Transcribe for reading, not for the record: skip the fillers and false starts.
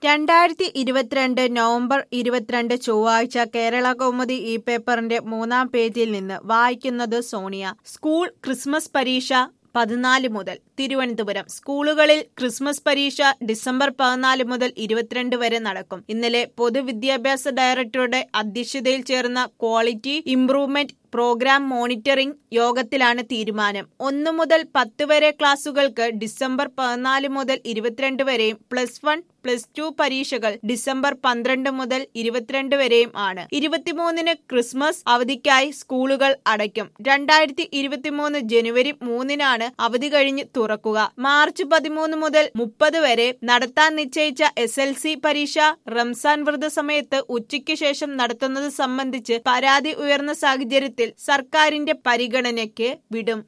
2022 November 22 ചൊവ്വാഴ്ച കേരളകൗമുദി ഈ പേപ്പറിന്റെ 3-ാം പേജിൽ നിന്ന് വായിക്കുന്നത് സോണിയ. സ്കൂൾ ക്രിസ്മസ് പരീക്ഷ 14 മുതൽ. തിരുവനന്തപുരം സ്കൂളുകളിൽ ക്രിസ്മസ് പരീക്ഷ ഡിസംബർ 14 മുതൽ 22 വരെ നടക്കും. ഇന്നലെ പൊതുവിദ്യാഭ്യാസ ഡയറക്ടറുടെ അധ്യക്ഷതയിൽ ചേർന്ന ക്വാളിറ്റി ഇംപ്രൂവ്മെന്റ് പ്രോഗ്രാം മോണിറ്ററിംഗ് യോഗത്തിലാണ് തീരുമാനം. 1 മുതൽ 10 വരെ ക്ലാസുകൾക്ക് ഡിസംബർ 14 മുതൽ 22 വരെയും +1, +2 പരീക്ഷകൾ ഡിസംബർ 12 മുതൽ 22 വരെയും ആണ്. 23-ന് ക്രിസ്മസ് അവധിക്കായി സ്കൂളുകൾ അടയ്ക്കും. 2023 ജനുവരി 3-നാണ് അവധി കഴിഞ്ഞ് തുറക്കുക. മാർച്ച് 13 മുതൽ 30 വരെ നടത്താൻ നിശ്ചയിച്ച SLC പരീക്ഷ റംസാൻ വ്രത സമയത്ത് ഉച്ചയ്ക്ക് ശേഷം നടത്തുന്നത് സംബന്ധിച്ച് പരാതി ഉയർന്ന സാഹചര്യത്തിൽ സർക്കാരിന്റെ പരിഗണനയ്ക്ക് വിടും.